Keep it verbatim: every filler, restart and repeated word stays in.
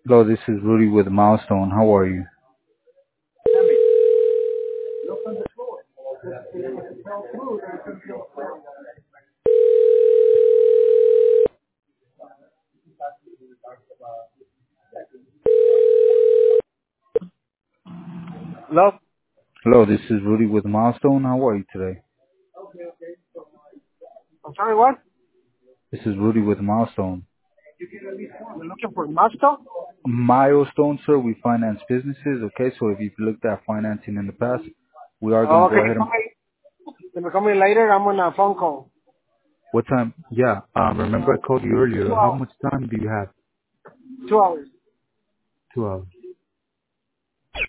Hello, this is Rudy with Milestone. How are you? Hello? Hello, this is Rudy with Milestone. How are you today? I'm sorry, what? This is Rudy with Milestone. You're looking for Masto? Milestone, sir, we finance businesses, okay? So if you've looked at financing in the past, we are going to Oh, go can you ahead call and... me? Can you call me later? I'm on a phone call. What time? Yeah, um, remember I called you Two earlier. How hours. much time do you have? Two hours. Two hours.